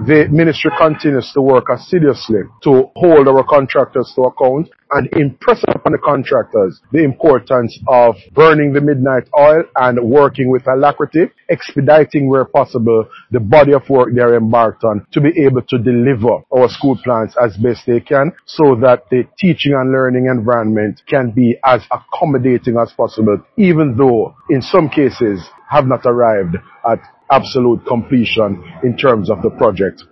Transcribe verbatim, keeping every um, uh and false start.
the ministry continues to work assiduously to hold our contractors to account and impress upon the contractors the importance of burning the midnight oil and working with alacrity, expediting where possible the body of work they are embarked on to be able to deliver our school plans as best they can so that the teaching and learning environment can be as accommodating as possible, even though in some cases have not arrived at absolute completion in terms of the project.